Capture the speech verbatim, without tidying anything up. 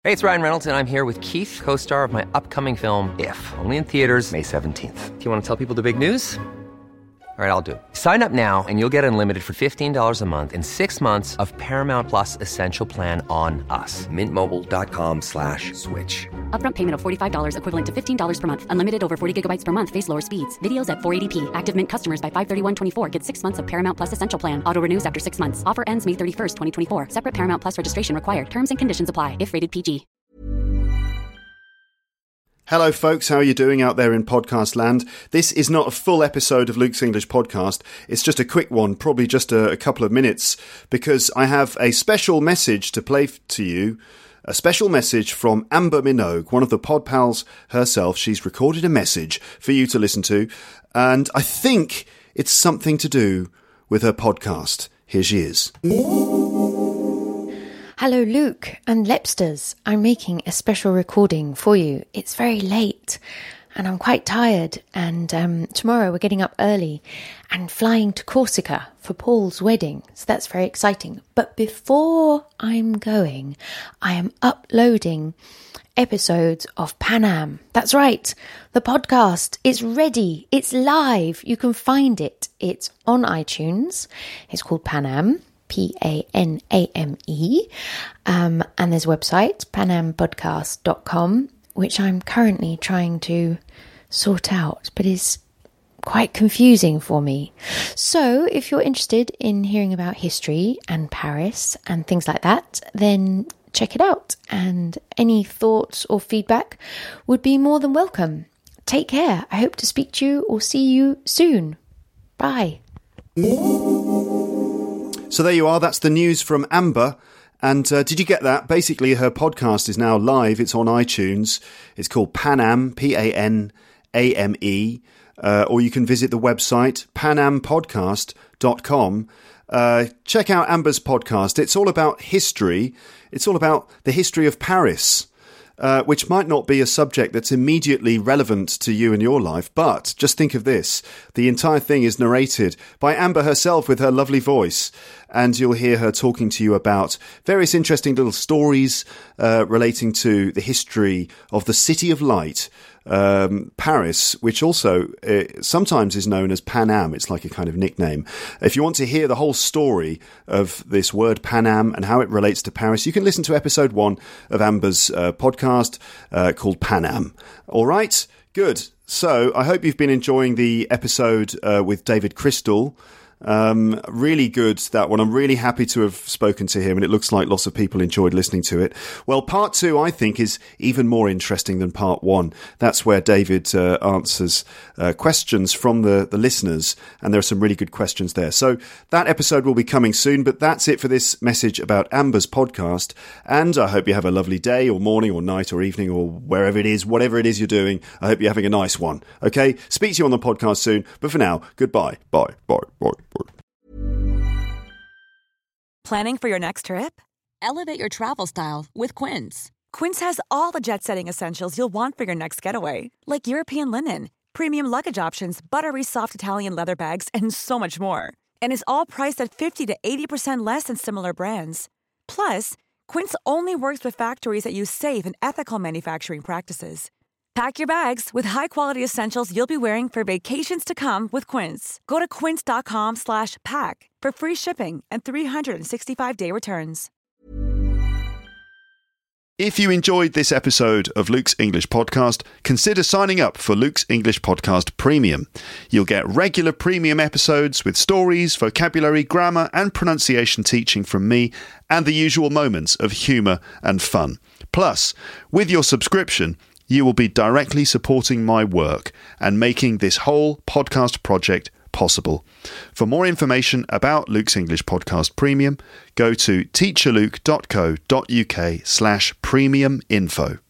Hey, it's Ryan Reynolds, and I'm here with Keith, co-star of my upcoming film, If, only in theaters May seventeenth. Do you want to tell people the big news? All right, I'll do it. Sign up now and you'll get unlimited for fifteen dollars a month and six months of Paramount Plus Essential Plan on us. Mint Mobile dot com slash switch. Upfront payment of forty-five dollars equivalent to fifteen dollars per month. Unlimited over forty gigabytes per month. Face lower speeds. Videos at four eighty p. Active Mint customers by five thirty-one twenty-four get six months of Paramount Plus Essential Plan. Auto renews after six months. Offer ends May thirty-first, twenty twenty-four. Separate Paramount Plus registration required. Terms and conditions apply if rated P G. Hello folks, how are you doing out there in podcast land? This is not a full episode of Luke's English Podcast. It's just a quick one, probably just a, a couple of minutes, because I have a special message to play f- to you. A special message from Amber Minogue, one of the pod pals herself. She's recorded a message for you to listen to, and I think it's something to do with her podcast. Here she is. Hello, Luke and Lepsters. I'm making a special recording for you. It's very late and I'm quite tired, and um, tomorrow we're getting up early and flying to Corsica for Paul's wedding, so that's very exciting. But before I'm going, I am uploading episodes of Pan Am. That's right, the podcast is ready, it's live, you can find it. It's on iTunes, it's called Pan Am. P A N A M E, um, and there's a website, pan am podcast dot com, which I'm currently trying to sort out, but is quite confusing for me. So if you're interested in hearing about history and Paris and things like that, then check it out, and any thoughts or feedback would be more than welcome. Take care. I hope to speak to you or see you soon. Bye. So there you are, that's the news from Amber. And uh, did you get that? Basically, her podcast is now live. It's on iTunes. It's called Pan Am, P A N A M E. Uh, or you can visit the website, pan am podcast dot com. Uh, check out Amber's podcast. It's all about history. It's all about the history of Paris. Uh, which might not be a subject that's immediately relevant to you and your life, but just think of this. The entire thing is narrated by Amber herself with her lovely voice, and you'll hear her talking to you about various interesting little stories uh, relating to the history of the City of Light, um, Paris, which also uh, sometimes is known as Pan Am. It's like a kind of nickname. If you want to hear the whole story of this word Pan Am and how it relates to Paris, you can listen to episode one of Amber's uh, podcast uh, called Pan Am. All right, good. So I hope you've been enjoying the episode uh, with David Crystal. Um, really good, that one. I'm really happy to have spoken to him, and it looks like lots of people enjoyed listening to it. Well, part two, I think, is even more interesting than part one. That's where David uh, answers uh, questions from the, the listeners, and there are some really good questions there. So that episode will be coming soon, but that's it for this message about Amber's podcast, and I hope you have a lovely day or morning or night or evening or wherever it is, whatever it is you're doing. I hope you're having a nice one. Okay? Speak to you on the podcast soon, but for now, goodbye. Bye. Bye. Bye. Planning for your next trip? Elevate your travel style with Quince. Quince has all the jet-setting essentials you'll want for your next getaway, like European linen, premium luggage options, buttery soft Italian leather bags, and so much more. And is all priced at fifty to eighty percent less than similar brands. Plus, Quince only works with factories that use safe and ethical manufacturing practices. Pack your bags with high-quality essentials you'll be wearing for vacations to come with Quince. Go to quince.com slash pack for free shipping and three sixty-five day returns. If you enjoyed this episode of Luke's English Podcast, consider signing up for Luke's English Podcast Premium. You'll get regular premium episodes with stories, vocabulary, grammar and pronunciation teaching from me, and the usual moments of humour and fun. Plus, with your subscription, you will be directly supporting my work and making this whole podcast project possible. For more information about Luke's English Podcast Premium, go to teacherluke.co.uk slash premium info.